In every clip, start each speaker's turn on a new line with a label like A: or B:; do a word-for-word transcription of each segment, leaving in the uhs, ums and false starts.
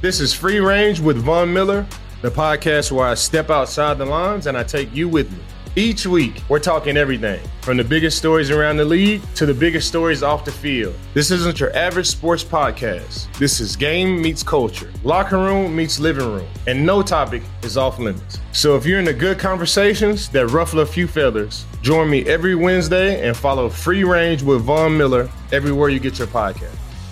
A: This is Free Range with Von Miller, the podcast where I step outside the lines and I take you with me. Each week, we're talking everything, from the biggest stories around the league to the biggest stories off the field. This isn't your average sports podcast. This is game meets culture, locker room meets living room, and no topic is off limits. So if you're into good conversations that ruffle a few feathers, join me every Wednesday and follow Free Range with Von Miller everywhere you get your podcast.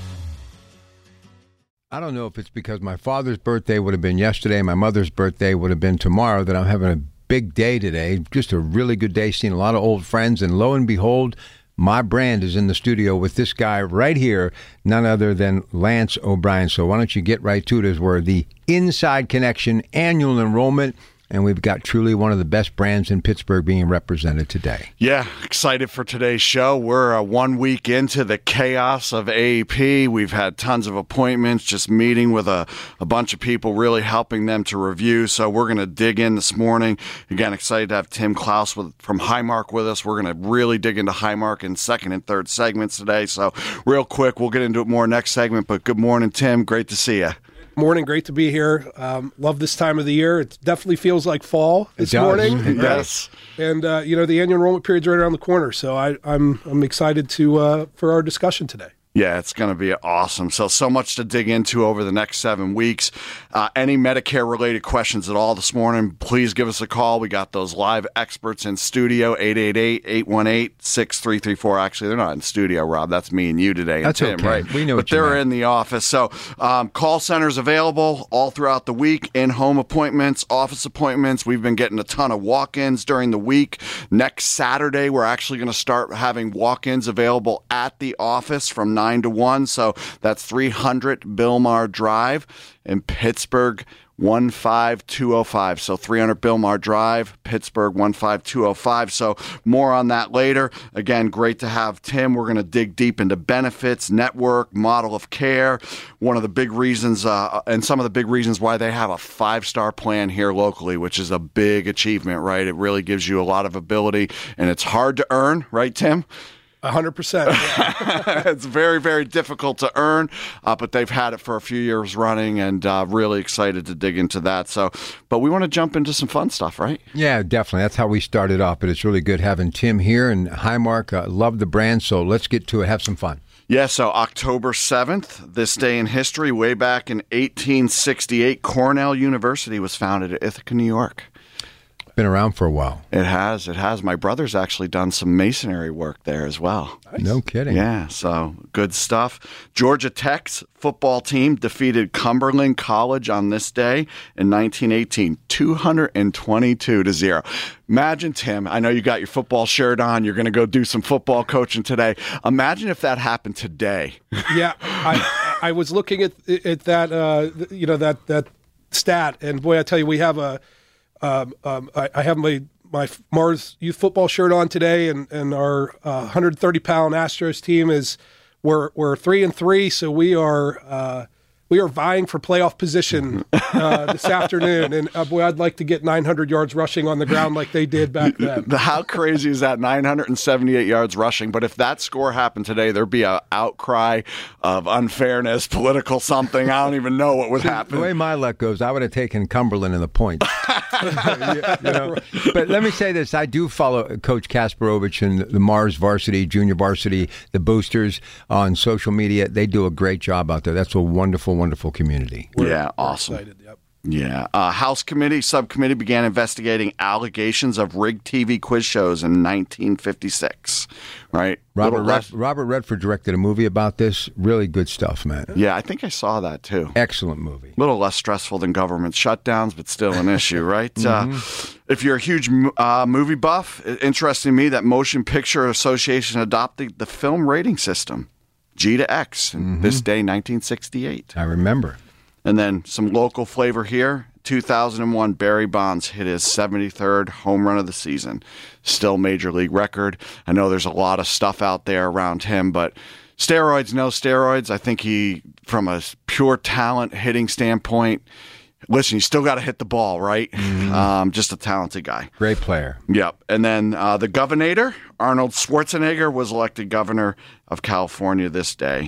B: I don't know if it's because my father's birthday would have been yesterday, my mother's birthday would have been tomorrow, that I'm having a big day today. Just a really good day, seeing a lot of old friends, and lo and behold, my brand is in the studio with this guy right here, none other than Lance O'Brien. So why don't you get right to it, as we're the Inside Connection annual enrollment, and we've got truly one of the best brands in Pittsburgh being represented today.
C: Yeah, excited for today's show. We're uh, one week into the chaos of A A P. We've had tons of appointments, just meeting with a, a bunch of people, really helping them to review. So we're going to dig in this morning. Again, excited to have Tim Klaus with, from Highmark with us. We're going to really dig into Highmark in second and third segments today. So real quick, we'll get into it more next segment. But good morning, Tim. Great to see you.
D: Morning, great to be here. Um, love this time of the year. It definitely feels like fall this morning.
C: Right? Yes,
D: and uh, you know the annual enrollment period's right around the corner, so I, I'm I'm excited to uh, for our discussion today.
C: Yeah, it's going to be awesome. So, so much to dig into over the next seven weeks. Uh, any Medicare-related questions at all this morning, please give us a call. We got those live experts in studio, eight eight eight, eight one eight, six three three four. Actually, they're not in studio, Rob. That's me and you today. And
B: That's
C: Tim,
B: okay.
C: Right?
B: We know
C: But
B: what you
C: they're
B: meant.
C: in the office. So, um, call centers available all throughout the week, in-home appointments, office appointments. We've been getting a ton of walk-ins during the week. Next Saturday, we're actually going to start having walk-ins available at the office from nine to one, so that's three hundred Billmar Drive in Pittsburgh, one five two oh five. So three hundred Billmar Drive, Pittsburgh, one five two oh five. So more on that later. Again, great to have Tim. We're going to dig deep into benefits, network, model of care. One of the big reasons, uh, and some of the big reasons why they have a five-star plan here locally, which is a big achievement, right? It really gives you a lot of ability, and it's hard to earn, right, Tim?
D: one hundred percent. Yeah.
C: It's very, very difficult to earn, uh, but they've had it for a few years running, and uh, really excited to dig into that. So, but we want to jump into some fun stuff, right?
B: Yeah, definitely. That's how we started off, but it's really good having Tim here, and Highmark, uh, love the brand, so let's get to it. Have some fun.
C: Yeah, so October seventh, this day in history, way back in eighteen sixty-eight, Cornell University was founded at Ithaca, New York.
B: Been around for a while.
C: It has. It has. My brother's actually done some masonry work there as well.
D: Nice.
B: No kidding.
C: Yeah, so good stuff. Georgia Tech's football team defeated Cumberland College on this day in nineteen eighteen, two hundred twenty-two to zero. Imagine, Tim, I know you got your football shirt on. You're going to go do some football coaching today. Imagine if that happened today.
D: Yeah, I I was looking at at that uh, you know that that stat, and boy, I tell you, we have a. Um, um, I, I have my, my Mars youth football shirt on today, and, and our uh, one hundred thirty pound Astros team is we're we're three and three, so we are uh, we are vying for playoff position uh, this afternoon. And uh, boy, I'd like to get nine hundred yards rushing on the ground like they did back then.
C: How crazy is that? nine hundred seventy-eight yards rushing. But if that score happened today, there'd be an outcry of unfairness, political something. I don't even know what would happen.
B: The way my luck goes, I would have taken Cumberland in the points. you know? But let me say this. I do follow Coach Kasparovich and the Mars varsity, junior varsity, the boosters on social media. They do a great job out there. That's a wonderful, wonderful community.
C: We're, yeah, awesome.
D: Excited, yep.
C: Yeah. Uh, House Committee, Subcommittee began investigating allegations of rigged T V quiz shows in nineteen fifty-six, right?
B: Robert,
C: less,
B: Red, Robert Redford directed a movie about this. Really good stuff, man.
C: Yeah, I think I saw that too.
B: Excellent movie.
C: A little less stressful than government shutdowns, but still an issue, right? mm-hmm. uh, if you're a huge uh, movie buff, interesting me that Motion Picture Association adopted the film rating system, G to X,
B: mm-hmm.
C: this day, nineteen sixty-eight.
B: I remember.
C: And then some local flavor here. two thousand one, Barry Bonds hit his seventy-third home run of the season. Still major league record. I know there's a lot of stuff out there around him, but steroids, no steroids. I think he, from a pure talent hitting standpoint, listen, you still got to hit the ball, right? Mm-hmm. Um, just a talented guy.
B: Great player.
C: Yep. And then uh, the governor, Arnold Schwarzenegger, was elected governor of California this day.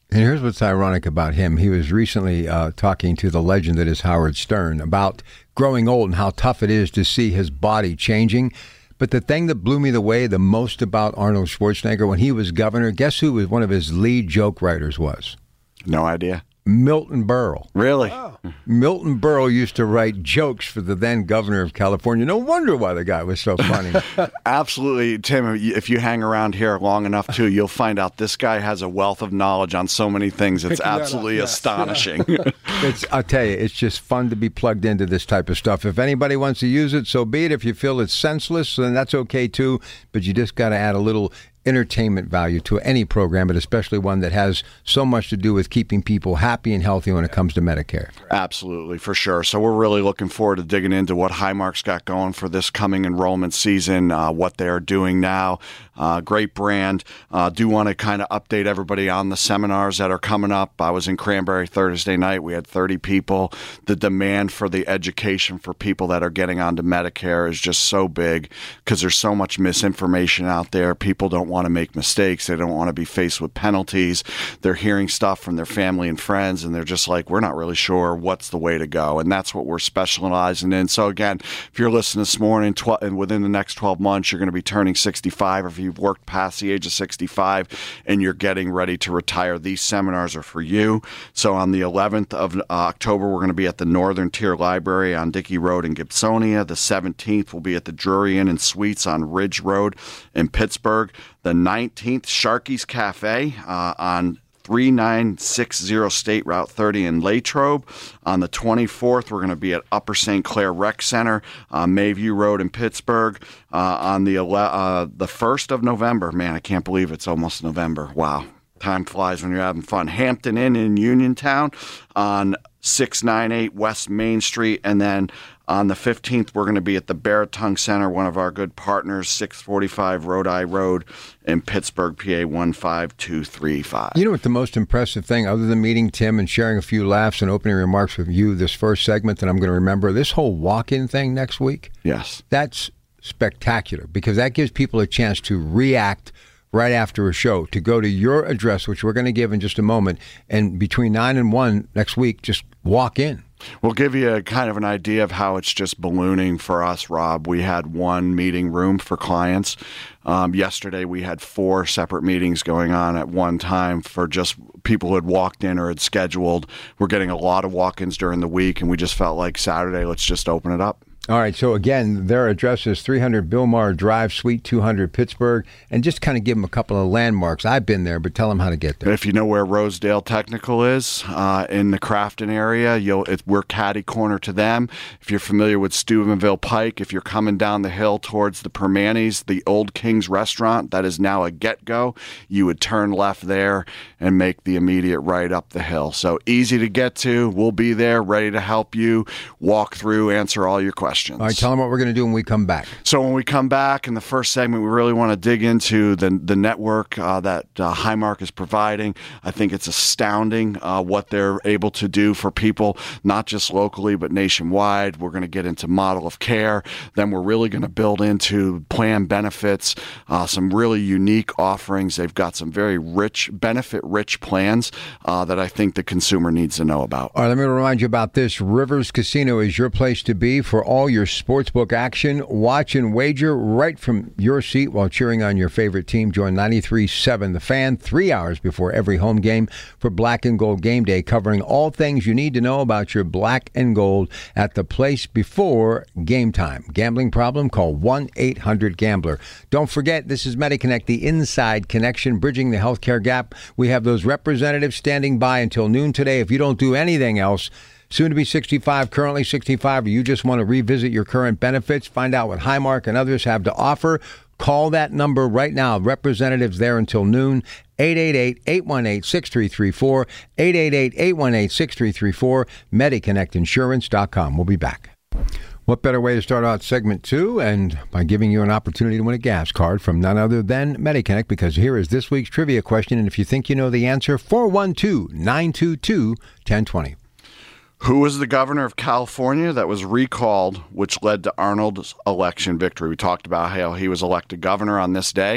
B: And here's what's ironic about him. He was recently uh, talking to the legend that is Howard Stern about growing old and how tough it is to see his body changing. But the thing that blew me away the most about Arnold Schwarzenegger when he was governor, guess who was one of his lead joke writers was?
C: No idea.
B: Milton Berle.
C: Really?
D: Oh.
B: Milton Berle used to write jokes for the then governor of California. No wonder why the guy was so funny.
C: Absolutely, Tim. If you hang around here long enough, too, you'll find out this guy has a wealth of knowledge on so many things. It's
D: Picking that
C: absolutely
D: up, yes.
C: astonishing.
B: It's, I'll tell you, it's just fun to be plugged into this type of stuff. If anybody wants to use it, so be it. If you feel it's senseless, then that's okay, too. But you just got to add a little entertainment value to any program, but especially one that has so much to do with keeping people happy and healthy when it comes to Medicare.
C: Absolutely, for sure. So we're really looking forward to digging into what Highmark's got going for this coming enrollment season, uh, what they're doing now. Uh, great brand. Uh, do want to kind of update everybody on the seminars that are coming up. I was in Cranberry Thursday night. We had thirty people. The demand for the education for people that are getting onto Medicare is just so big because there's so much misinformation out there. People don't want to make mistakes. They don't want to be faced with penalties. They're hearing stuff from their family and friends, and they're just like, we're not really sure what's the way to go. And that's what we're specializing in. So again, if you're listening this morning, tw- and within the next twelve months, you're going to be turning sixty-five, or if you've worked past the age of sixty-five and you're getting ready to retire, these seminars are for you. So on the eleventh of October, we're going to be at the Northern Tier Library on Dickey Road in Gibsonia. The seventeenth will be at the Drury Inn and Suites on Ridge Road in Pittsburgh. The nineteenth, Sharky's Cafe uh, on thirty-nine sixty State Route thirty in Latrobe. On the twenty-fourth, we're going to be at Upper Saint Clair Rec Center, uh, Mayview Road in Pittsburgh. Uh, on the uh, the first of November, man, I can't believe it's almost November. Wow. Time flies when you're having fun. Hampton Inn in Uniontown on six ninety-eight West Main Street. And then on the fifteenth, we're going to be at the Baratung Center, one of our good partners, six forty-five Rodi Road in Pittsburgh, P A one five two three five.
B: You know what the most impressive thing, other than meeting Tim and sharing a few laughs and opening remarks with you, this first segment that I'm going to remember, this whole walk-in thing next week?
C: Yes.
B: That's spectacular because that gives people a chance to react right after a show, to go to your address, which we're going to give in just a moment, and between nine and one next week, just walk in.
C: We'll give you a kind of an idea of how it's just ballooning for us, Rob. We had one meeting room for clients. Um, yesterday, we had four separate meetings going on at one time for just people who had walked in or had scheduled. We're getting a lot of walk-ins during the week, and we just felt like Saturday, let's just open it up.
B: All right, so again, their address is three hundred Billmar Drive, Suite two hundred, Pittsburgh, and just kind of give them a couple of landmarks. I've been there, but tell them how to get there.
C: If you know where Rosedale Technical is, uh, in the Crafton area, you'll it, we're catty corner to them. If you're familiar with Steubenville Pike, if you're coming down the hill towards the Permanis, the Old King's Restaurant, that is now a Get-Go, you would turn left there and make the immediate right up the hill. So easy to get to. We'll be there, ready to help you, walk through, answer all your questions.
B: All right, tell them what we're going to do when we come back.
C: So when we come back in the first segment, we really want to dig into the the network uh, that uh, Highmark is providing. I think it's astounding uh, what they're able to do for people, not just locally, but nationwide. We're going to get into model of care. Then we're really going to build into plan benefits, uh, some really unique offerings. They've got some very rich, benefit-rich plans uh, that I think the consumer needs to know about.
B: All right, let me remind you about this. Rivers Casino is your place to be for all your sportsbook action. Watch and wager right from your seat while cheering on your favorite team. Join ninety-three point seven The Fan three hours before every home game for Black and Gold Game Day, covering all things you need to know about your black and gold at the place before game time. Gambling problem? Call one eight hundred gambler. Don't forget, this is MediConnect, the inside connection, bridging the healthcare gap. We have those representatives standing by until noon today. If you don't do anything else, soon to be sixty-five, currently sixty-five, or you just want to revisit your current benefits, find out what Highmark and others have to offer, call that number right now. Representatives there until noon. eight eight eight, eight one eight, six three three four, eight eight eight, eight one eight, six three three four, mediconnect insurance dot com. We'll be back. What better way to start out segment two and by giving you an opportunity to win a gas card from none other than MediConnect, because here is this week's trivia question, and if you think you know the answer, four one two, nine two two, one zero two zero.
C: Who was the governor of California that was recalled, which led to Arnold's election victory? We talked about how he was elected governor on this day.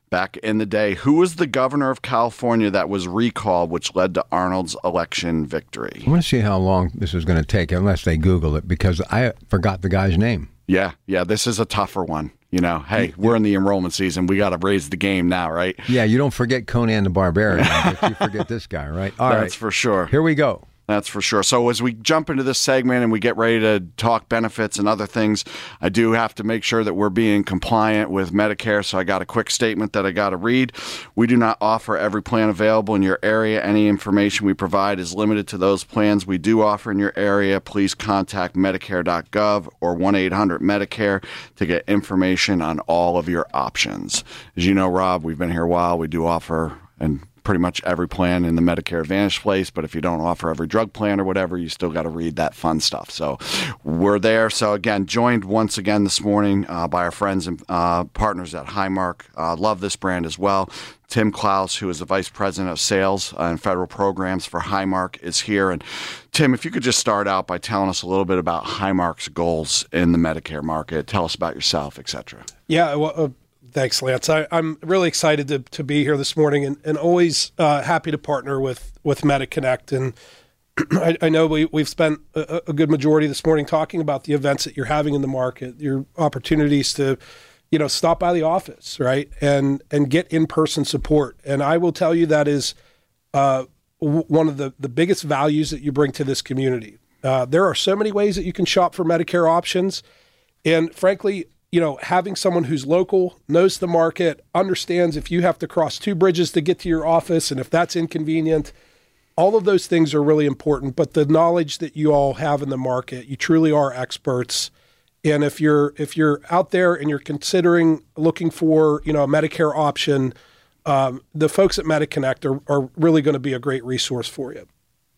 C: back in the day. Who was the governor of California that was recalled, which led to Arnold's election victory?
B: I want to see how long this is going to take, unless they Google it, because I forgot the guy's name.
C: Yeah, yeah, this is a tougher one. You know, hey, we're in the enrollment season. We got to raise the game now, right?
B: Yeah, you don't forget Conan the Barbarian, but you forget this guy, right? All
C: That's
B: right.
C: for sure.
B: Here we go.
C: That's for sure. So as we jump into this segment and we get ready to talk benefits and other things, I do have to make sure that we're being compliant with Medicare. So I got a quick statement that I got to read. We do not offer every plan available in your area. Any information we provide is limited to those plans we do offer in your area. Please contact Medicare dot gov or one eight hundred Medicare to get information on all of your options. As you know, Rob, we've been here a while. We do offer and pretty much every plan in the Medicare Advantage place, but if you don't offer every drug plan or whatever, you still got to read that fun stuff. So we're there. So again, joined once again this morning uh, by our friends and uh, partners at Highmark. Uh, love this brand as well. Tim Klaus, who is the Vice President of Sales and Federal Programs for Highmark, is here. And Tim, if you could just start out by telling us a little bit about Highmark's goals in the Medicare market. Tell us about yourself, et cetera.
D: Yeah, well, uh, thanks, Lance. I, I'm really excited to, to be here this morning and, and always uh, happy to partner with, with MediConnect. And I, I know we, we've spent a, a good majority this morning talking about the events that you're having in the market, your opportunities to, you know, stop by the office, right, and and get in-person support. And I will tell you that is uh, w- one of the, the biggest values that you bring to this community. Uh, there are so many ways that you can shop for Medicare options. And frankly, you know, having someone who's local, knows the market, understands if you have to cross two bridges to get to your office and if that's inconvenient, all of those things are really important. But the knowledge that you all have in the market, you truly are experts. And if you're if you're out there and you're considering looking for, you know, a Medicare option, um, the folks at MediConnect are, are really going to be a great resource for you.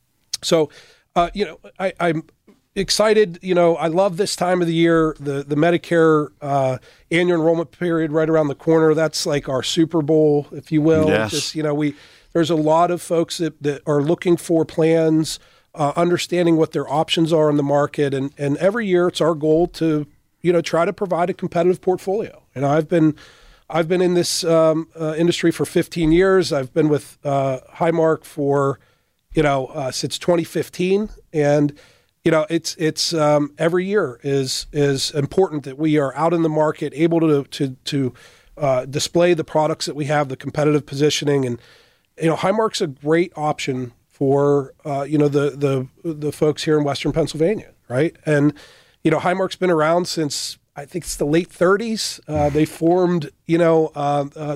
D: So, uh, you know, I, I'm excited. You know, I love this time of the year, the the Medicare uh, annual enrollment period right around the corner. That's like our Super Bowl, if you will.
C: Yes.
D: Just, you know, we there's a lot of folks that, that are looking for plans, uh, understanding what their options are in the market, and and every year it's our goal to, you know, try to provide a competitive portfolio. And I've been I've been in this um, uh, industry for fifteen years. I've been with uh, Highmark for, you know, uh, since twenty fifteen, and you know, it's it's um, every year is is important that we are out in the market, able to to to uh, display the products that we have, the competitive positioning, and you know, Highmark's a great option for uh, you know the the the folks here in Western Pennsylvania, right? And you know, Highmark's been around since I think it's the late thirties. Uh, they formed, you know, uh, uh,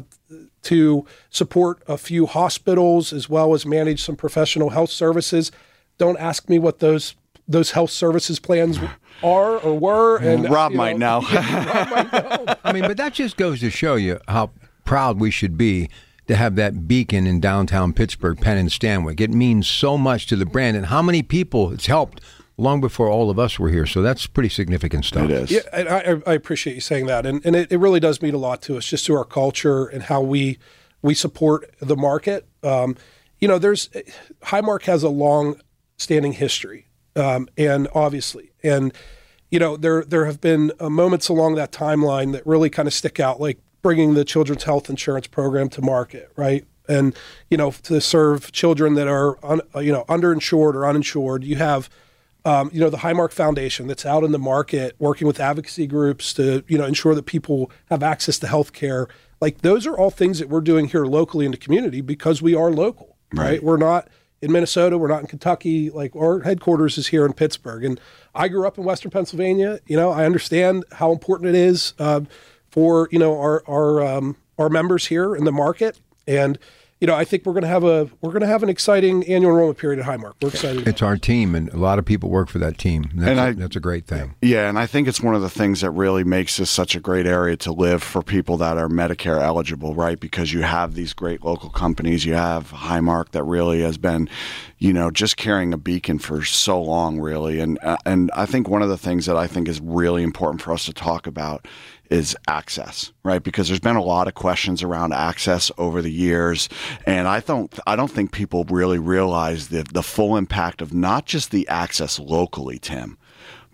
D: to support a few hospitals as well as manage some professional health services. Don't ask me what those those health services plans are or were. And
C: Rob
D: you
C: might know.
D: Yeah, Rob might know.
B: I mean, but that just goes to show you how proud we should be to have that beacon in downtown Pittsburgh, Penn and Stanwyck. It means so much to the brand and how many people it's helped long before all of us were here. So that's pretty significant stuff.
C: It is.
D: Yeah, and I, I appreciate you saying that. And, and it, it really does mean a lot to us, just to our culture and how we we support the market. Um, you know, there's Highmark has a long-standing history. Um, and obviously, and you know, there there have been uh, moments along that timeline that really kind of stick out, like bringing the Children's Health Insurance Program to market, right? And you know, to serve children that are un, you know underinsured or uninsured. You have um, you know the Highmark Foundation that's out in the market working with advocacy groups to you know ensure that people have access to health care. Like those are all things that we're doing here locally in the community because we are local, right? right? We're not in Minnesota, we're not in Kentucky. Like our headquarters is here in Pittsburgh, and I grew up in Western Pennsylvania. You know, I understand how important it is uh, for you know our our um, our members here in the market, and you know I think we're going to have a we're going to have an exciting annual enrollment period at Highmark. We're excited.
B: It's our team, and a lot of people work for that team. That's,
C: And I-
B: a, that's a great thing.
C: Yeah, and I think it's one of the things that really makes this such a great area to live for people that are Medicare eligible, right? Because you have these great local companies. You have Highmark that really has been, you know, just carrying a beacon for so long, really. And uh, and I think one of the things that I think is really important for us to talk about is access, right? Because there's been a lot of questions around access over the years, and I don't I don't think people really realize the the full impact of not just the access locally, Tim,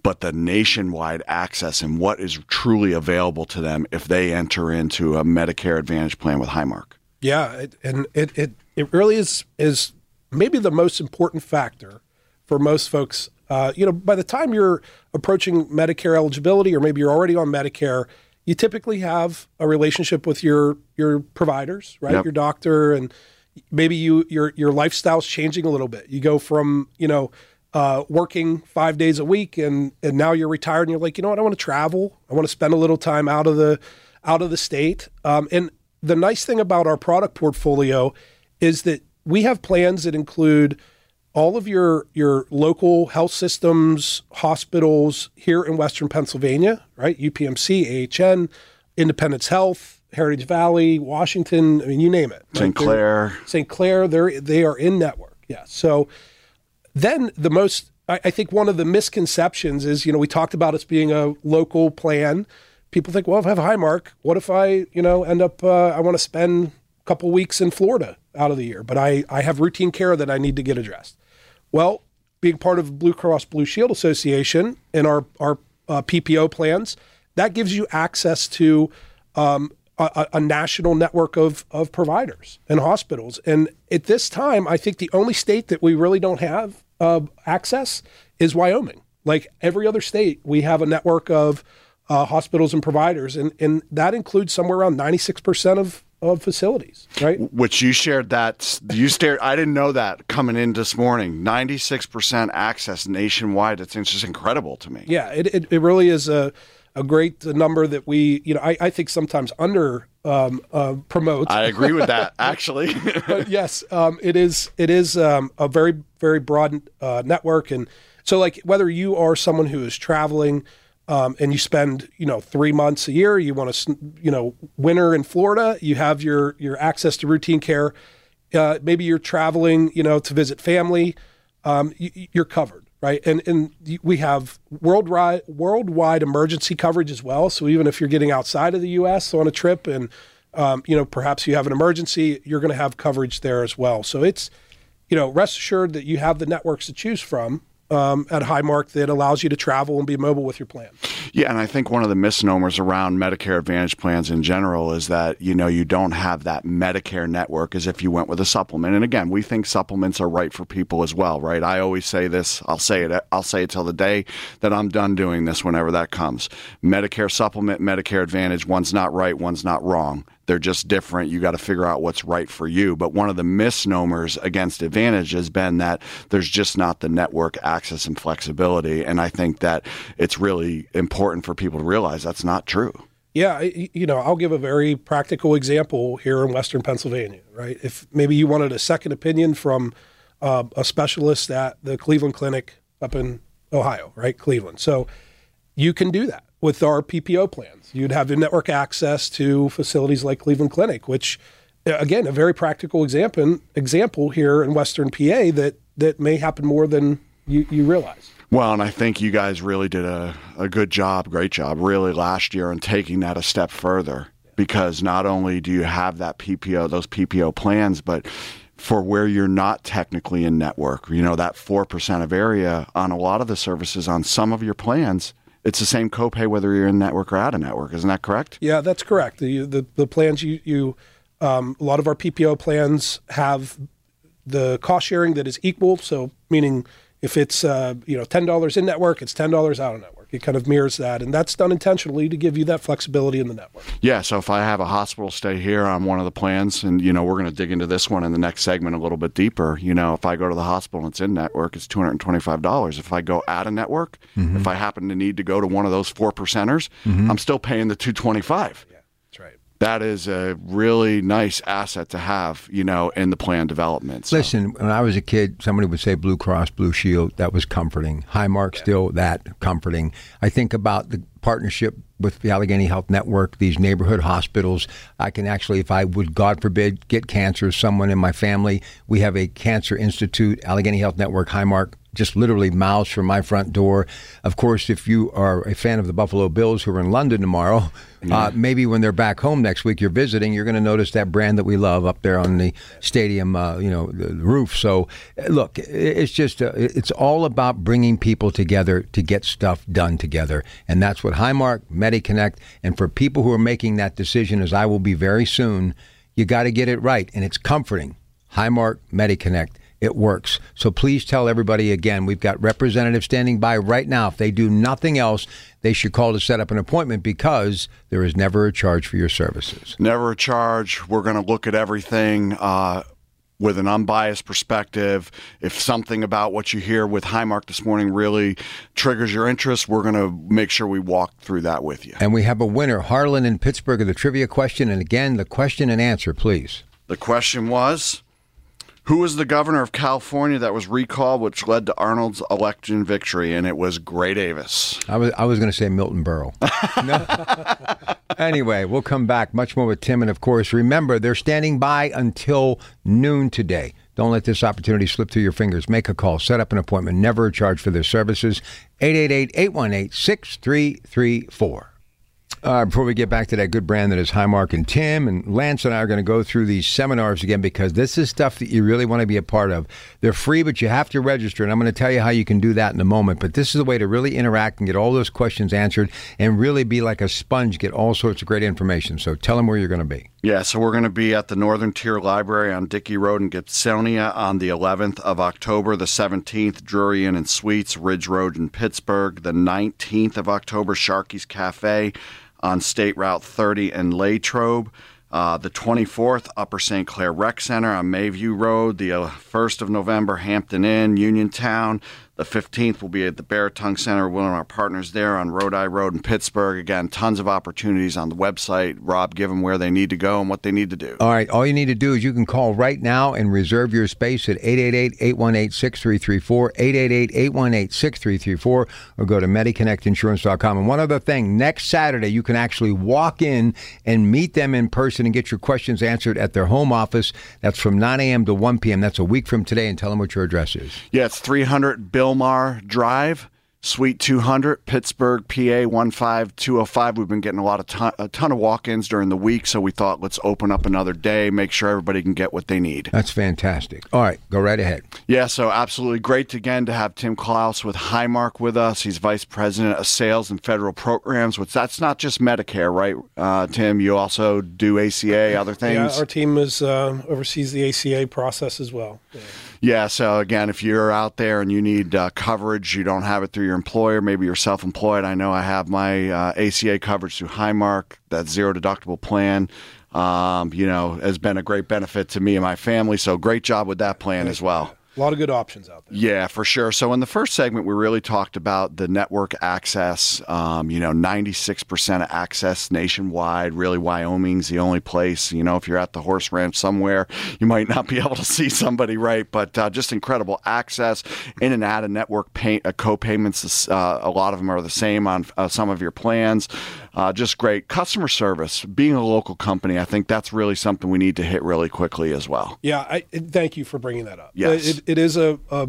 C: but the nationwide access and what is truly available to them if they enter into a Medicare Advantage plan with Highmark.
D: Yeah, it, and it, it it really is is maybe the most important factor for most folks. Uh, you know, by the time you're approaching Medicare eligibility, or maybe you're already on Medicare, you typically have a relationship with your your providers, right?
C: Yep.
D: Your doctor, and maybe you your your lifestyle's changing a little bit. You go from you know uh, working five days a week, and and now you're retired, and you're like, you know what? I want to travel. I want to spend a little time out of the out of the state. Um, and the nice thing about our product portfolio is that we have plans that include all of your your local health systems, hospitals here in Western Pennsylvania, right? U P M C, A H N, Independence Health, Heritage Valley, Washington. I mean, you name it.
C: Saint
D: Right?
C: Clair.
D: Saint Clair. They're they are in network. Yeah. So then the most, I, I think one of the misconceptions is, you know, we talked about us being a local plan. People think, well, if I have a Highmark, what if I, you know, end up, uh, I want to spend a couple weeks in Florida out of the year, but I, I have routine care that I need to get addressed. Well, being part of Blue Cross Blue Shield Association and our, our uh, P P O plans, that gives you access to um, a, a national network of, of providers and hospitals. And at this time, I think the only state that we really don't have uh, access is Wyoming. Like every other state, we have a network of uh, hospitals and providers, and, and that includes somewhere around ninety-six percent of of facilities, right?
C: Which you shared that, you stared, I didn't know that coming in this morning, ninety-six percent access nationwide. It's, it's just incredible to me.
D: Yeah, it, it, it really is a, a great number that we, you know, I, I think sometimes under um, uh, promote.
C: I agree with that, actually.
D: But yes, um, it is, it is um, a very, very broad uh, network. And so like whether you are someone who is traveling, Um, and you spend, you know, three months a year, you want to, you know, winter in Florida, you have your your access to routine care. Uh, maybe you're traveling, you know, to visit family. Um, you, you're covered, right? And and we have worldwide worldwide emergency coverage as well. So even if you're getting outside of the U S on a trip, and um, you know, perhaps you have an emergency, you're going to have coverage there as well. So it's, you know, rest assured that you have the networks to choose from. Um, at Highmark that allows you to travel and be mobile with your plan.
C: Yeah, and I think one of the misnomers around Medicare Advantage plans in general is that, you know, you don't have that Medicare network as if you went with a supplement. And again, we think supplements are right for people as well, right? I always say this, I'll say it, I'll say it till the day that I'm done doing this, whenever that comes. Medicare supplement, Medicare Advantage, one's not right, one's not wrong. They're just different. You got to figure out what's right for you. But one of the misnomers against Advantage has been that there's just not the network access and flexibility. And I think that it's really important for people to realize that's not true.
D: Yeah, you know, I'll give a very practical example here in Western Pennsylvania, right? If maybe you wanted a second opinion from uh, a specialist at the Cleveland Clinic up in Ohio, right? Cleveland. So you can do that with our P P O plans. You'd have network access to facilities like Cleveland Clinic, which, again, a very practical example example here in Western P A that that may happen more than you, you realize.
C: Well, and I think you guys really did a, a good job, great job, really last year in taking that a step further, because not only do you have that P P O, those P P O plans, but for where you're not technically in network, you know, that four percent of area on a lot of the services on some of your plans, it's the same copay whether you're in network or out of network. Isn't that correct?
D: Yeah, that's correct. The the, the plans you, you um, a lot of our P P O plans have the cost sharing that is equal. So meaning if it's uh, you know ten dollars in network, it's ten dollars out of network. It kind of mirrors that, and that's done intentionally to give you that flexibility in the network.
C: Yeah, so if I have a hospital stay here on one of the plans, and you know we're going to dig into this one in the next segment a little bit deeper. You know, if I go to the hospital and it's in network, it's two hundred twenty-five dollars. If I go out of network, mm-hmm. if I happen to need to go to one of those four percenters, mm-hmm. I'm still paying the two hundred twenty-five dollars.
D: Yeah, that's right.
C: That is a really nice asset to have, you know, in the plan development. So.
B: Listen, when I was a kid, somebody would say Blue Cross Blue Shield. That was comforting. Highmark, yeah. Still that comforting. I think about the partnership with the Allegheny Health Network, these neighborhood hospitals. I can actually, if I would, God forbid, get cancer, someone in my family, we have a cancer institute, Allegheny Health Network, Highmark, just literally miles from my front door. Of course, if you are a fan of the Buffalo Bills who are in London tomorrow, yeah. uh, maybe when they're back home next week, you're visiting, you're going to notice that brand that we love up there on the stadium, uh, you know, the roof. So, look, it's just, uh, it's all about bringing people together to get stuff done together. And that's what Highmark, MediConnect, and for people who are making that decision, as I will be very soon, you got to get it right. And it's comforting. Highmark, MediConnect. It works. So please tell everybody again, we've got representatives standing by right now. If they do nothing else, they should call to set up an appointment because there is never a charge for your services.
C: Never a charge. We're going to look at everything uh, with an unbiased perspective. If something about what you hear with Highmark this morning really triggers your interest, we're going to make sure we walk through that with you.
B: And we have a winner, Harlan in Pittsburgh, of the trivia question. And again, the question and answer, please.
C: The question was, who was the governor of California that was recalled, which led to Arnold's election victory? And it was Gray Davis.
B: I was I was going to say Milton Berle. No. Anyway, we'll come back. Much more with Tim. And, of course, remember, they're standing by until noon today. Don't let this opportunity slip through your fingers. Make a call. Set up an appointment. Never a charge for their services. eight eight eight, eight one eight, six three three four. Uh, before we get back to that good brand that is Highmark, and Tim and Lance and I are going to go through these seminars again because this is stuff that you really want to be a part of. They're free, but you have to register, and I'm going to tell you how you can do that in a moment. But this is a way to really interact and get all those questions answered and really be like a sponge, get all sorts of great information. So tell them where you're going to be.
C: Yeah, so we're going to be at the Northern Tier Library on Dickey Road in Gibsonia on the eleventh of October, the seventeenth, Drury Inn and Suites, Ridge Road in Pittsburgh, the nineteenth of October, Sharky's Cafe on State Route thirty in Latrobe, uh, the twenty-fourth, Upper Saint Clair Rec Center on Mayview Road, the uh, first of November, Hampton Inn, Uniontown. The fifteenth will be at the Baratung Center, one of our partners there on Rodi Road in Pittsburgh. Again, tons of opportunities on the website. Rob, give them where they need to go and what they need to do.
B: All right. All you need to do is you can call right now and reserve your space at eight eight eight, eight one eight, six three three four, eight eight eight, eight one eight, six three three four, or go to mediconnect insurance dot com. And one other thing, next Saturday, you can actually walk in and meet them in person and get your questions answered at their home office. That's from nine a.m. to one p.m. That's a week from today. And tell them what your address is.
C: Yeah, it's three hundred Billmar Drive, Suite two hundred, Pittsburgh, P A one five two oh five. We've been getting a lot of ton, a ton of walk-ins during the week, so we thought let's open up another day, make sure everybody can get what they need.
B: That's fantastic. All right, go right ahead.
C: Yeah, so absolutely great again to have Tim Klaus with Highmark with us. He's Vice President of Sales and Federal Programs, which that's not just Medicare, right, uh, Tim? You also do A C A, other things?
D: Yeah, our team is uh, oversees the A C A process as well. Yeah.
C: Yeah, so again, if you're out there and you need uh, coverage, you don't have it through your employer, maybe you're self-employed. I know I have my uh, A C A coverage through Highmark, that zero deductible plan. Um, you know, has been a great benefit to me and my family. So great job with that plan as well.
D: A lot of good options out there.
C: Yeah, for sure. So in the first segment, we really talked about the network access. Um, you know, ninety-six percent of access nationwide. Really, Wyoming's the only place. You know, if you're at the horse ranch somewhere, you might not be able to see somebody, right? But uh, just incredible access in and out of network pay- uh, co-payments. Uh, a lot of them are the same on uh, some of your plans. Uh, just great customer service. Being a local company, I think that's really something we need to hit really quickly as well.
D: Yeah, I, thank you for bringing that up.
C: Yes.
D: It, it is a, a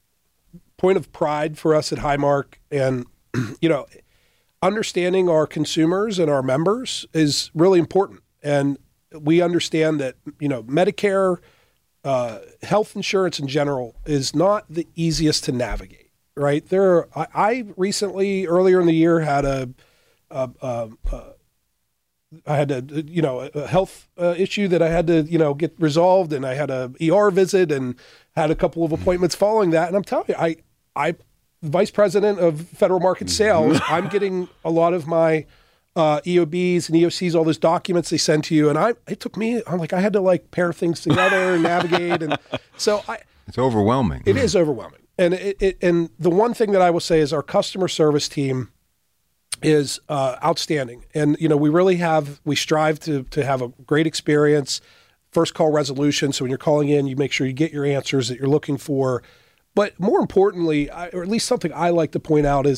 D: point of pride for us at Highmark, and you know, understanding our consumers and our members is really important. And we understand that you know Medicare, uh, health insurance in general, is not the easiest to navigate. Right there, I, I recently earlier in the year had a Uh, uh, uh, I had a you know a health uh, issue that I had to you know get resolved, and I had a E R visit and had a couple of appointments following that. And I'm telling you, I I vice president of federal market sales, I'm getting a lot of my uh, E O Bs and E O Cs, all those documents they send to you, and I it took me I'm like I had to like pair things together and navigate, and so I
B: it's overwhelming.
D: It is overwhelming, and it, it and the one thing that I will say is our customer service team is uh, outstanding. And, you know, we really have, we strive to to have a great experience, first call resolution. So when you're calling in, you make sure you get your answers that you're looking for. But more importantly, I, or at least something I like to point out is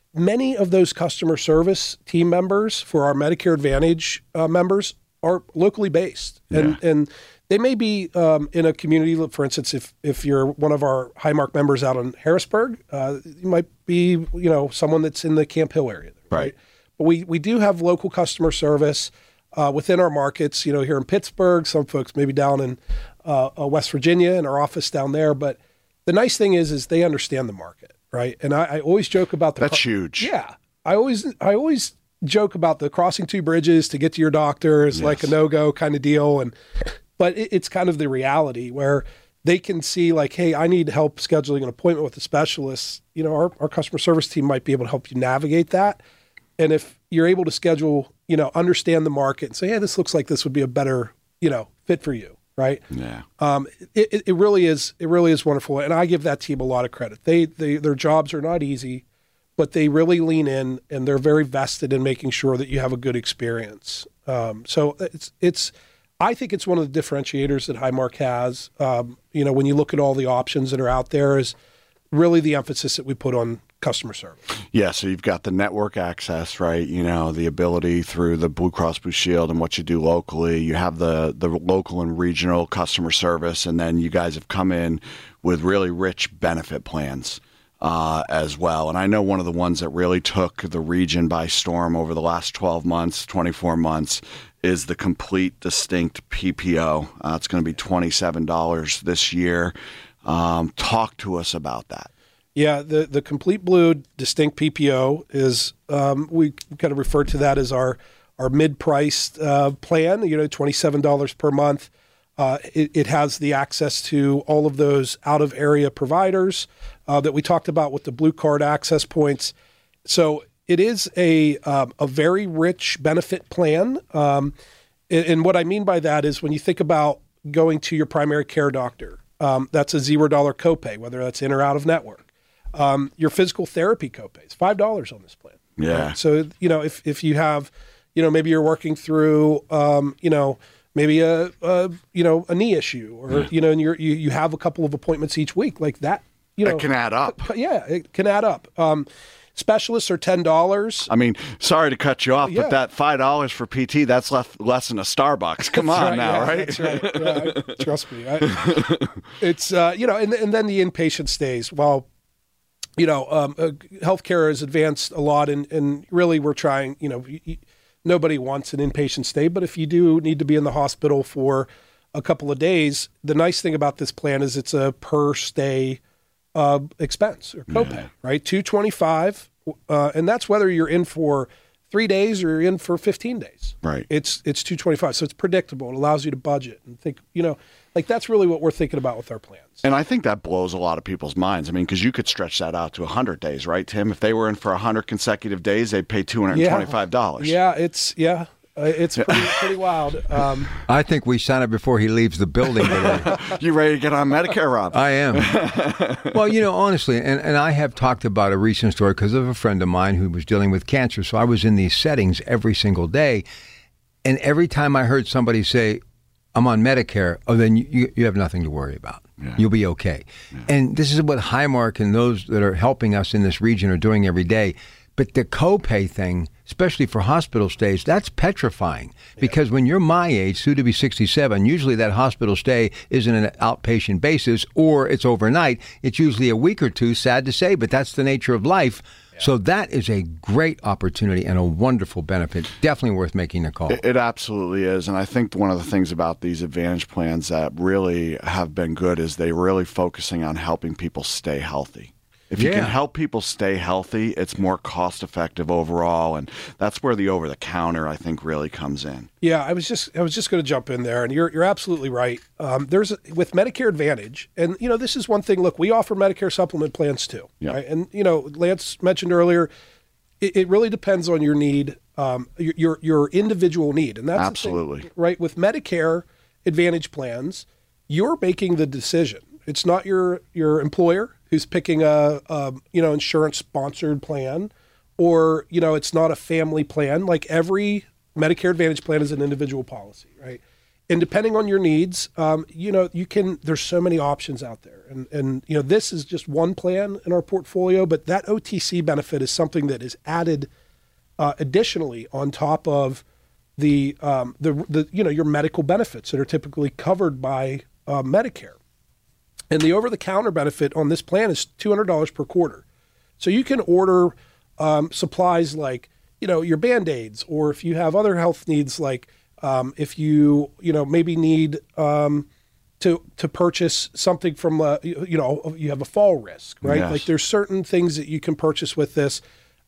D: many of those customer service team members for our Medicare Advantage uh, members are locally based. And,
C: Yeah.
D: and they may be um, in a community, for instance, if, if you're one of our Highmark members out in Harrisburg, uh, you might be, you know, someone that's in the Camp Hill area. Right.
C: Right.
D: But we, we do have local customer service uh, within our markets, you know, here in Pittsburgh, some folks maybe down in uh, uh, West Virginia in our office down there. But the nice thing is, is they understand the market, right? And I, I always joke about the
C: That's huge.
D: Yeah, I always I always joke about the crossing two bridges to get to your doctor is
C: Yes.
D: like a no go kind of deal, and but it, it's kind of the reality where they can see like, hey, I need help scheduling an appointment with a specialist. You know, our our customer service team might be able to help you navigate that, and if you're able to schedule, you know, understand the market and say, hey, this looks like this would be a better, you know, fit for you. Right.
C: Yeah.
D: Um, it, it really is. It really is wonderful. And I give that team a lot of credit. They, they, their jobs are not easy, but they really lean in and they're very vested in making sure that you have a good experience. Um, so it's, it's, I think it's one of the differentiators that Highmark has. Um, you know, when you look at all the options that are out there, is really the emphasis that we put on customer service.
C: Yeah, so you've got the network access, right? You know, the ability through the Blue Cross Blue Shield and what you do locally. You have the the local and regional customer service, and then you guys have come in with really rich benefit plans uh, as well. And I know one of the ones that really took the region by storm over the last twelve months, twenty-four months, is the complete distinct P P O. Uh, it's going to be twenty-seven dollars this year. Um, talk to us about that.
D: Yeah, the, the Complete Blue Distinct P P O is, um, we kind of refer to that as our, our mid-priced uh, plan, you know, twenty-seven dollars per month. Uh, it, it has the access to all of those out-of-area providers uh, that we talked about with the Blue Card access points. So it is a, um, a very rich benefit plan. Um, and, and what I mean by that is when you think about going to your primary care doctor, um, that's a zero dollar copay, whether that's in or out of network. Um, your physical therapy copay is five dollars on this plan.
C: Yeah.
D: Right? So, you know, if, if you have, you know, maybe you're working through, um, you know, maybe a, a, you know, a knee issue or, yeah. you know, and you're, you, you have a couple of appointments each week like that, you know.
C: It can add up.
D: Yeah, it can add up. Um, specialists are ten dollars.
C: I mean, sorry to cut you off,
D: yeah.
C: but that five dollars for P T, that's less, less than a Starbucks. Come on
D: right,
C: now,
D: yeah,
C: right?
D: That's right. Yeah, I, trust me. I, it's, uh, you know, and, and then the inpatient stays. Well, you know, um, uh, healthcare has advanced a lot, and, and really we're trying, you know, y- y- nobody wants an inpatient stay, but if you do need to be in the hospital for a couple of days, the nice thing about this plan is it's a per stay uh, expense or copay, yeah. right? two hundred twenty-five dollars, uh, and that's whether you're in for three days or you're in for fifteen days.
C: Right.
D: It's it's two hundred twenty-five dollars, so it's predictable. It allows you to budget and think, you know, like that's really what we're thinking about with our plans.
C: And I think that blows a lot of people's minds. I mean, because you could stretch that out to one hundred days, right, Tim? If they were in for one hundred consecutive days, they'd pay two hundred twenty-five dollars.
D: Yeah, yeah it's, yeah. Uh, it's pretty, pretty wild. Um,
B: I think we sign it before he leaves the building today.
C: You ready to get on Medicare, Rob?
B: I am. Well, you know, honestly, and, and I have talked about a recent story because of a friend of mine who was dealing with cancer. So I was in these settings every single day. And every time I heard somebody say, I'm on Medicare, oh, then you, you have nothing to worry about. Yeah. You'll be okay. Yeah. And this is what Highmark and those that are helping us in this region are doing every day. But the copay thing, especially for hospital stays, that's petrifying. Yeah. Because when you're my age, soon to be sixty-seven, usually that hospital stay isn't an outpatient basis or it's overnight. It's usually a week or two, sad to say, but that's the nature of life. Yeah. So that is a great opportunity and a wonderful benefit. Definitely worth making a call.
C: It, it absolutely is. And I think one of the things about these Advantage plans that really have been good is they're really focusing on helping people stay healthy. If you yeah. can help people stay healthy, it's more cost-effective overall, and that's where the over-the-counter, I think, really comes in.
D: Yeah, I was just I was just going to jump in there, and you're you're absolutely right. Um, there's a, with Medicare Advantage, and you know this is one thing. Look, we offer Medicare supplement plans too,
C: yep.
D: right? And you know, Lance mentioned earlier, it, it really depends on your need, um, your, your your individual need, and that's
C: absolutely
D: the thing, right. With Medicare Advantage plans, you're making the decision. It's not your your employer who's picking a, a you know insurance sponsored plan, or you know it's not a family plan. Like every Medicare Advantage plan is an individual policy, right? And depending on your needs, um, you know, you can, there's so many options out there. And, and, you know, this is just one plan in our portfolio, but that O T C benefit is something that is added uh, additionally on top of the, um, the, the, you know, your medical benefits that are typically covered by uh, Medicare. And the over-the-counter benefit on this plan is two hundred dollars per quarter. So you can order um, supplies like, you know, your Band-Aids, or if you have other health needs, like um, if you, you know, maybe need um, to to purchase something from, uh, you, you know, you have a fall risk, right?
C: Yes.
D: Like there's certain things that you can purchase with this.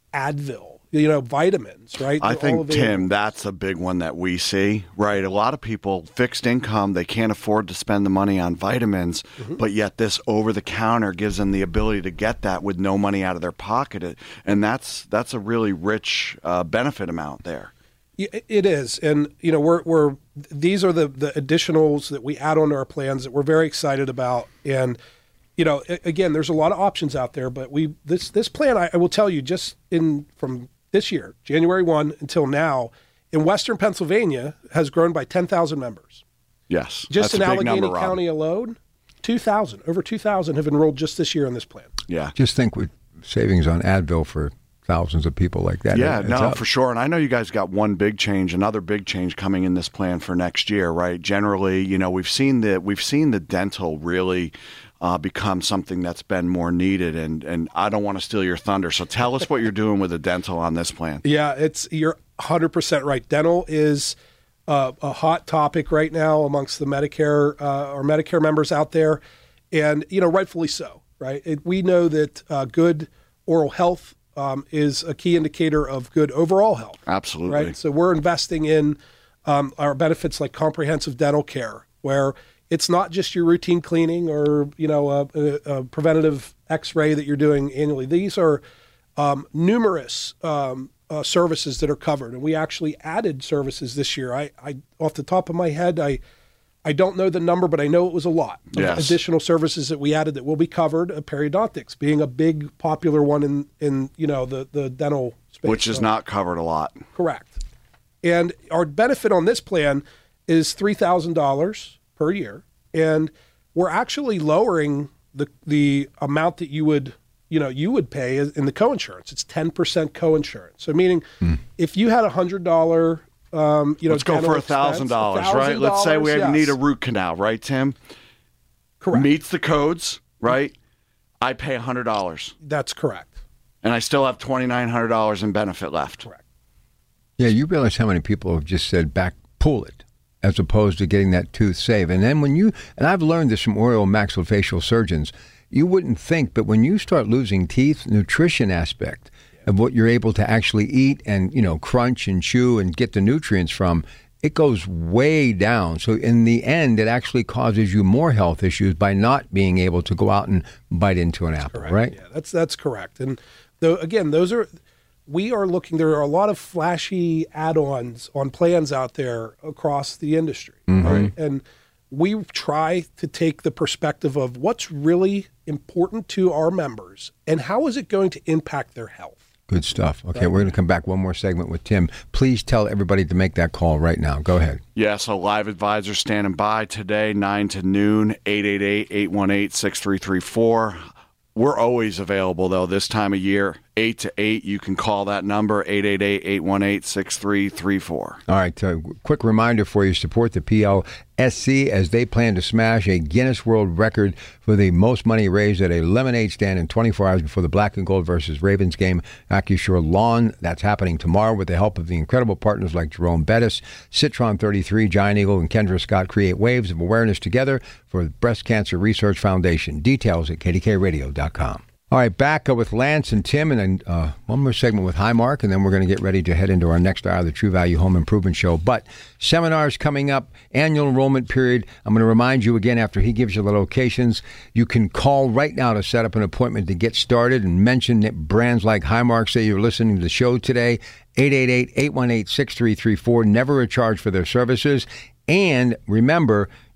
D: Advil, you know, vitamins, right?
C: I
D: They're all
C: think, Tim,
D: available.
C: that's a big one that we see, right? A lot of people, fixed income, they can't afford to spend the money on vitamins, mm-hmm. but yet this over-the-counter gives them the ability to get that with no money out of their pocket. And that's that's a really rich uh, benefit amount there.
D: It is. And, you know, we're, we're these are the, the additionals that we add onto our plans that we're very excited about. And, you know, again, there's a lot of options out there, but we this this plan, I, I will tell you, just in from this year, January first until now, in Western Pennsylvania, has grown by ten thousand members.
C: Yes.
D: Just in
C: a big
D: Allegheny
C: number,
D: County alone, two thousand, over two thousand have enrolled just this year in this plan.
C: Yeah.
B: Just think with savings on Advil for thousands of people like that.
C: Yeah,
B: It's
C: no,
B: up.
C: for sure. And I know you guys got one big change, another big change coming in this plan for next year, right? Generally, you know, we've seen the we've seen the dental really uh, become something that's been more needed, and and I don't want to steal your thunder. So tell us what you're doing with the dental on this plan.
D: Yeah, it's you're one hundred percent right. Dental is uh, a hot topic right now amongst the Medicare uh, or Medicare members out there, and you know, rightfully so, right? It, we know that uh, good oral health Um, is a key indicator of good overall health.
C: Absolutely.
D: Right. So we're investing in um, our benefits like comprehensive dental care, where it's not just your routine cleaning or, you know, a, a, a preventative X-ray that you're doing annually. These are um, numerous um, uh, services that are covered. And we actually added services this year. I, I off the top of my head, I I don't know the number, but I know it was a lot of
C: Yes.
D: additional services that we added that will be covered. Uh, periodontics being a big popular one in, in you know the, the dental space.
C: Which is
D: So-
C: not covered a lot.
D: correct. And our benefit on this plan is three thousand dollars per year, and we're actually lowering the the amount that you would you know you would pay in the coinsurance. It's ten percent coinsurance. So meaning, if you had a hundred dollar Um, you know,
C: Let's go
D: dental
C: for a
D: expense,
C: thousand dollars, right? Let's say we
D: yes.
C: need a root canal, right, Tim?
D: Correct.
C: Meets the codes, right? I pay a hundred dollars,
D: That's correct.
C: and I still have twenty nine hundred dollars in benefit left.
D: Correct.
B: Yeah, you realize how many people have just said back pull it as opposed to getting that tooth saved. And then when you, and I've learned this from oral maxillofacial surgeons, you wouldn't think, but when you start losing teeth, nutrition aspect of what you're able to actually eat and, you know, crunch and chew and get the nutrients from, it goes way down. So in the end, it actually causes you more health issues by not being able to go out and bite into an apple,
D: Correct.
B: right?
D: Yeah, that's that's correct. And though again, those are we are looking. There are a lot of flashy add-ons on plans out there across the industry, right? And we try to take the perspective of what's really important to our members and how is it going to impact their health.
B: Good stuff. Okay, we're going to come back one more segment with Tim. Please tell everybody to make that call right now. Go ahead.
C: Yeah, so Live Advisor standing by today, nine to noon, eight eight eight, eight one eight, six three three four. We're always available, though, this time of year, eight to eight. You can call that number, eight eight eight, eight one eight, six three three four.
B: All right, uh, quick reminder for you, support the P L S C as they plan to smash a Guinness World Record for the most money raised at a lemonade stand in twenty-four hours before the Black and Gold versus Ravens game. AccuSure Lawn, that's happening tomorrow with the help of the incredible partners like Jerome Bettis, Citron thirty-three, Giant Eagle, and Kendra Scott create waves of awareness together for the Breast Cancer Research Foundation. Details at K D K radio dot com. All right, back uh, with Lance and Tim, and then uh, one more segment with Highmark, and then we're going to get ready to head into our next hour of the True Value Home Improvement Show. But seminars coming up, annual enrollment period. I'm going to remind you again after he gives you the locations. You can call right now to set up an appointment to get started and mention brands like Highmark. Say you're listening to the show today, eight eight eight, eight one eight, six three three four. Never a charge for their services. And remember,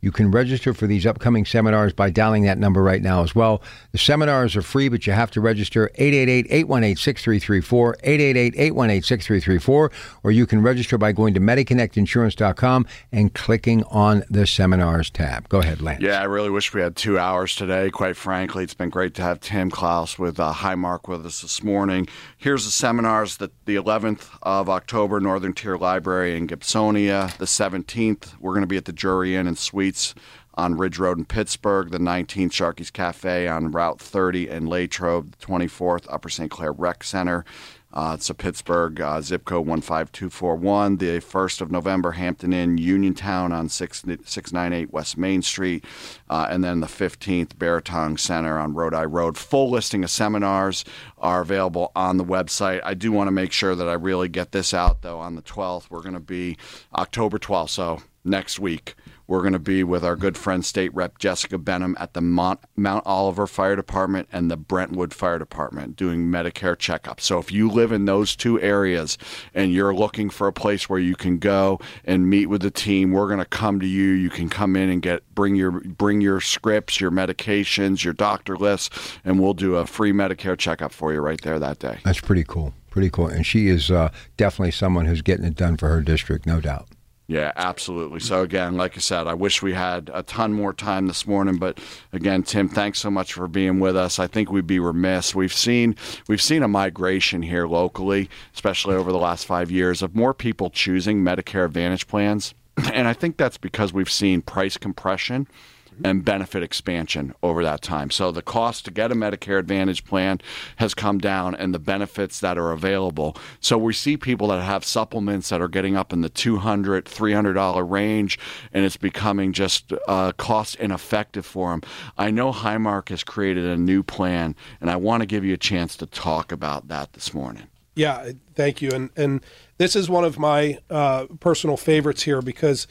B: You can register for these upcoming seminars by dialing that number right now as well. The seminars are free, but you have to register. eight eight eight, eight one eight, six three three four, eight eight eight, eight one eight, six three three four, or you can register by going to mediconnect insurance dot com and clicking on the seminars tab. Go ahead, Lance.
C: Yeah, I really wish we had two hours today, quite frankly. It's been great to have Tim Klaus with uh, Highmark with us this morning. Here's the seminars: that the eleventh of October, Northern Tier Library in Gibsonia. The seventeenth, we're going to be at the Jury Inn and Suites on Ridge Road in Pittsburgh. The nineteenth, Sharky's Cafe on Route thirty in Latrobe. The twenty-fourth, Upper Saint Clair Rec Center. Uh, it's a Pittsburgh uh, zip code one five two four one. The first of November, Hampton Inn, Uniontown on six ninety-eight West Main Street. Uh, and then the fifteenth, Baratong Center on Rodi Road. Full listing of seminars are available on the website. I do want to make sure that I really get this out, though. On the twelfth, we're going to be October twelfth, so next week. We're going to be with our good friend, State Rep Jessica Benham, at the Mount, Mount Oliver Fire Department and the Brentwood Fire Department doing Medicare checkups. So if you live in those two areas and you're looking for a place where you can go and meet with the team, we're going to come to you. You can come in and get bring your bring your scripts, your medications, your doctor lists, and we'll do a free Medicare checkup for you right there that day.
B: That's pretty cool. Pretty cool. And she is uh, definitely someone who's getting it done for her district, no doubt.
C: Yeah, absolutely. So again, like I said, I wish we had a ton more time this morning, but again, Tim, thanks so much for being with us. I think we'd be remiss. We've seen we've seen a migration here locally, especially over the last five years, of more people choosing Medicare Advantage plans, and I think that's because we've seen price compression and benefit expansion over that time. So the cost to get a Medicare Advantage plan has come down, and the benefits that are available. So we see people that have supplements that are getting up in the two hundred dollars, three hundred dollars range, and it's becoming just uh, cost ineffective for them. I know Highmark has created a new plan, and I want to give you a chance to talk about that this morning.
D: Yeah, thank you. And and this is one of my uh, personal favorites here because,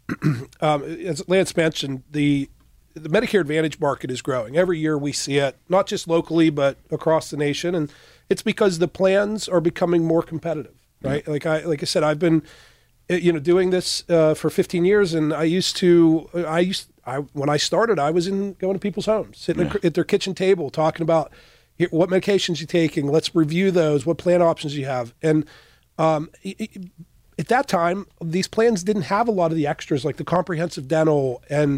D: um, as Lance mentioned, the the Medicare Advantage market is growing. Every year we see it, not just locally, but across the nation. And it's because the plans are becoming more competitive, right? Mm-hmm. Like I like I said, I've been, you know, doing this uh, for fifteen years, and I used to, I used, I when I started, I was in going to people's homes, sitting yeah. at their kitchen table, talking about here, what medications you're taking. Let's review those. What plan options you have, and um, it, at that time, these plans didn't have a lot of the extras like the comprehensive dental and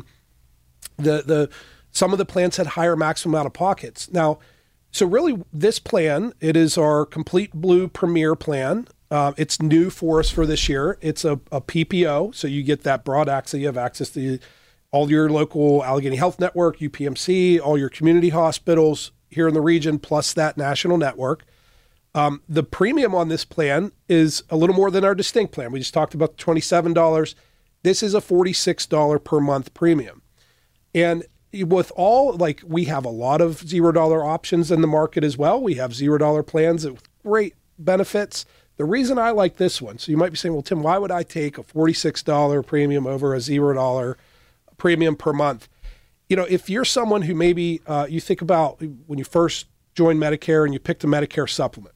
D: The the some of the plans had higher maximum out of pockets. Now, so really this plan, it is our Complete Blue Premier plan. Uh, it's new for us for this year. It's a, a P P O, so you get that broad access. You have access to all your local Allegheny Health Network, U P M C, all your community hospitals here in the region, plus that national network. Um, the premium on this plan is a little more than our Distinct plan. We just talked about twenty-seven dollars. This is a forty-six dollars per month premium. And with all, like, we have a lot of zero dollar options in the market as well. We have zero dollar plans with great benefits. The reason I like this one, so you might be saying, well, Tim, why would I take a forty-six dollars premium over a zero dollar premium per month? You know, if you're someone who maybe uh, you think about when you first joined Medicare and you picked a Medicare supplement,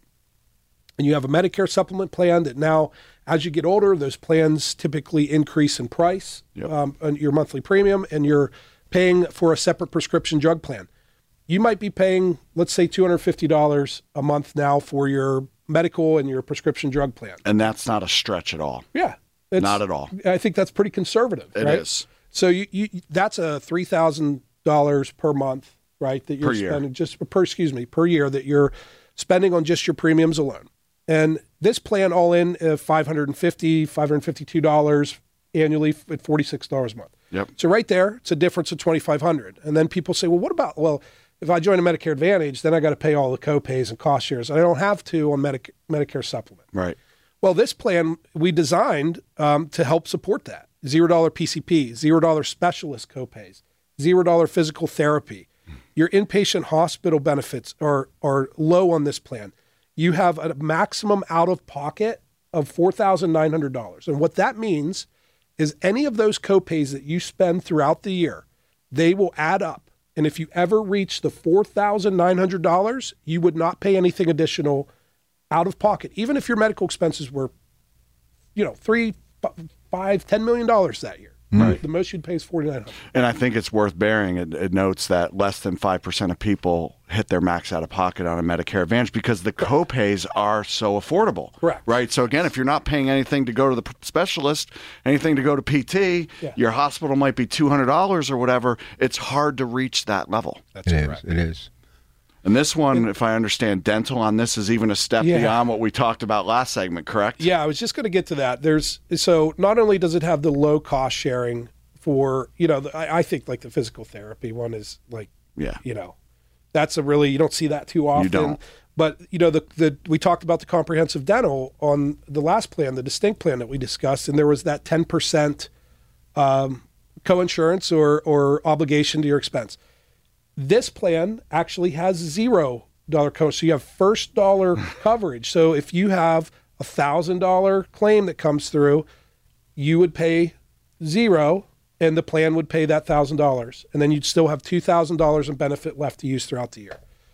D: and you have a Medicare supplement plan that now, as you get older, those plans typically increase in price, yep. um, on your monthly premium, and you're paying for a separate prescription drug plan. You might be paying, let's say, two hundred fifty dollars a month now for your medical and your prescription drug plan.
C: And that's not a stretch at all.
D: Yeah.
C: Not at all.
D: I think that's pretty conservative.
C: It
D: right?
C: is.
D: So you, you that's a three thousand dollars per month, right? That you're
C: per year.
D: spending just per, excuse me, per year that you're spending on just your premiums alone. And this plan all in uh, five hundred fifty dollars, five hundred fifty-two dollars annually at forty-six dollars a month.
C: Yep.
D: So right there, it's a difference of twenty-five hundred dollars. And then people say, well, what about, well, if I join a Medicare Advantage, then I got to pay all the co-pays and cost shares. I don't have to on Medic- Medicare Supplement.
C: Right.
D: Well, this plan we designed um, to help support that. zero dollar P C P, zero dollar specialist co-pays, zero dollar physical therapy. Your inpatient hospital benefits are, are low on this plan. You have a maximum out-of-pocket of four thousand nine hundred dollars. And what that means is any of those co-pays that you spend throughout the year, they will add up. And if you ever reach the four thousand nine hundred dollars, you would not pay anything additional out of pocket, even if your medical expenses were, you know, three, five, ten million dollars that year.
C: Right.
D: The most you'd pay is forty-nine hundred dollars.
C: And I think it's worth bearing. It, it notes that less than five percent of people hit their max out of pocket on a Medicare Advantage because the copays are so affordable.
D: Correct.
C: Right. So again, if you're not paying anything to go to the specialist, anything to go to P T,
D: yeah.
C: your hospital might be two hundred dollars or whatever. It's hard to reach that level.
D: That's
B: it
D: correct.
B: is. It is.
C: And this one, if I understand, dental on this is even a step
D: Yeah.
C: beyond what we talked about last segment, correct?
D: Yeah, I was just going to get to that. There's so not only does it have the low cost sharing for, you know, the, I, I think like the physical therapy one is like,
C: Yeah.
D: you know, that's a really, you don't see that too often.
C: don't.
D: But, you know, the, the we talked about the comprehensive dental on the last plan, the distinct plan that we discussed, and there was that ten percent um, coinsurance or, or obligation to your expense. This plan actually has zero dollar coverage. So you have first dollar coverage. So if you have a thousand dollar claim that comes through, you would pay zero and the plan would pay that thousand dollars. And then you'd still have two thousand dollars in benefit left to use throughout the year.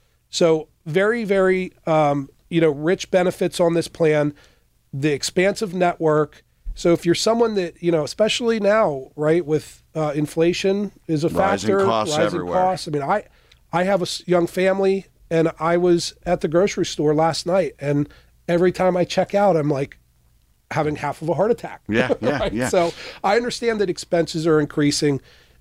D: So very, very, um, you know, rich benefits on this plan, the expansive network. So if you're someone that, you know, especially now, right, with uh, inflation is a
C: Rising
D: factor,
C: costs
D: rising
C: everywhere.
D: costs. I mean, I, I have a s- young family and I was at the grocery store last night and every time I check out, I'm like having half of a heart attack.
C: Yeah, yeah,
D: right?
C: yeah.
D: So I understand that expenses are increasing.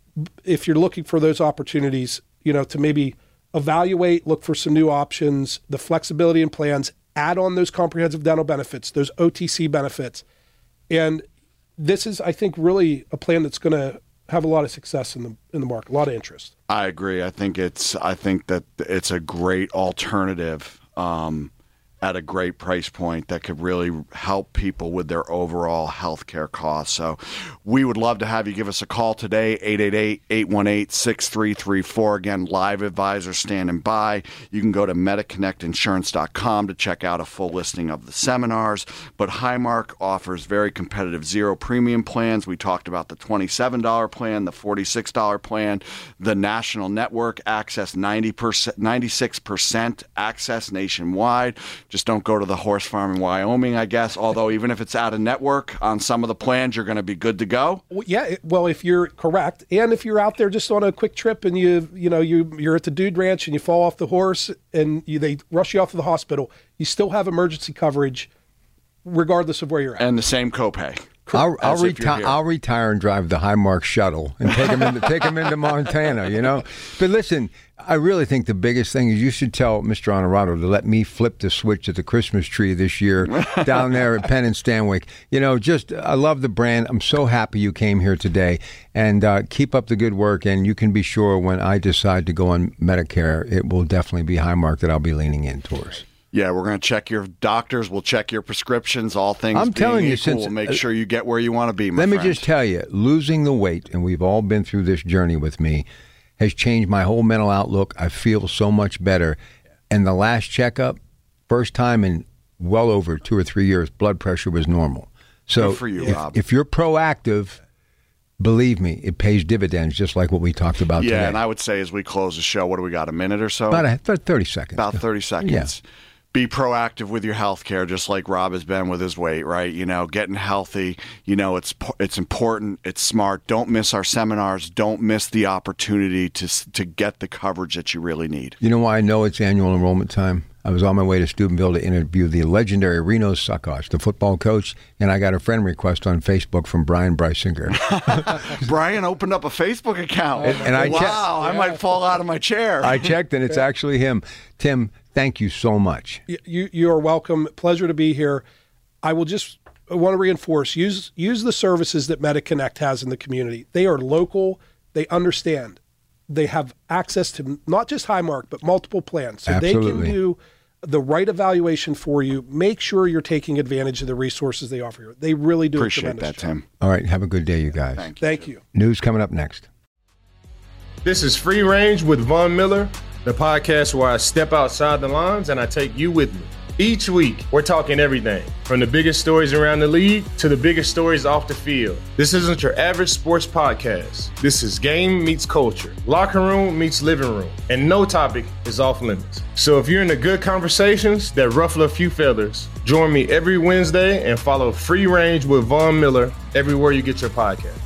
D: If you're looking for those opportunities, you know, to maybe evaluate, look for some new options, the flexibility in plans, add on those comprehensive dental benefits, those O T C benefits. And this is, I think, really a plan that's going to have a lot of success in the in the market, a lot of interest.
C: I agree. I think it's. I think that it's a great alternative um, at a great price point that could really help people with their overall health care costs. So we would love to have you give us a call today, eight eight eight, eight one eight, six three three four. Again, live advisor standing by. You can go to mediconnect insurance dot com to check out a full listing of the seminars. But Highmark offers very competitive zero premium plans. We talked about the twenty-seven dollars plan, the forty-six dollars plan, the national network access, ninety percent, ninety-six percent access nationwide. Just don't go to the horse farm in Wyoming, I guess. Although even if it's out of network on some of the plans, you're going to be good to go.
D: Well, yeah, it- well, if you're correct, and if you're out there just on a quick trip and you, you know, you you're at the dude ranch and you fall off the horse and you, they rush you off to the hospital, you still have emergency coverage, regardless of where you're at.
C: And the same copay.
B: I'll, I'll,
C: As if you're
B: reti-
C: here.
B: I'll retire and drive the Highmark shuttle and take him into take him into Montana. You know, but listen, I really think the biggest thing is you should tell Mister Honorado to let me flip the switch at the Christmas tree this year down there at Penn and Stanwyck. You know, just I love the brand. I'm so happy you came here today, and uh, keep up the good work. And you can be sure when I decide to go on Medicare, it will definitely be Highmark that I'll be leaning in towards.
C: Yeah, we're going to check your doctors. We'll check your prescriptions. All things
B: I'm
C: being
B: telling you,
C: equal,
B: since-
C: we'll make sure you get where you want to be, my
B: Let me
C: friend.
B: just tell you, losing the weight, and we've all been through this journey with me, has changed my whole mental outlook. I feel so much better. And the last checkup, first time in well over two or three years, blood pressure was normal. So
C: Good for you,
B: if,
C: Rob.
B: if you're proactive, believe me, it pays dividends, just like what we talked about
C: Yeah,
B: today.
C: and I would say as we close the show, what do we got, a minute or so?
B: About a, about thirty seconds.
C: About thirty seconds. Be proactive with your health care, just like Rob has been with his weight, right? You know, getting healthy, you know, it's it's important, it's smart. Don't miss our seminars. Don't miss the opportunity to to get the coverage that you really need.
B: You know why I know it's annual enrollment time? I was on my way to Steubenville to interview the legendary Reno Suckosh, the football coach, and I got a friend request on Facebook from Brian Breisinger.
C: Brian opened up a Facebook account.
B: And- and I
C: wow,
B: checked-
C: I might fall out of my chair.
B: I checked, and it's actually him. Tim, thank you so much.
D: Y- You you are welcome. Pleasure to be here. I will just I want to reinforce use use the services that MediConnect has in the community. They are local. They understand. They have access to not just Highmark but multiple plans, so they
B: Absolutely.
D: can do the right evaluation for you. Make sure you're taking advantage of the resources they offer you. They really do.
C: Appreciate
D: a tremendous
C: that,
D: job.
C: Tim.
B: All right, have a good day, you guys.
C: Thank you.
D: Thank you.
B: News coming up next.
A: This is Free Range with Von Miller, the podcast where I step outside the lines and I take you with me. Each week, we're talking everything from the biggest stories around the league to the biggest stories off the field. This isn't your average sports podcast. This is game meets culture, locker room meets living room, and no topic is off limits. So if you're into good conversations that ruffle a few feathers, join me every Wednesday and follow Free Range with Von Miller everywhere you get your podcast.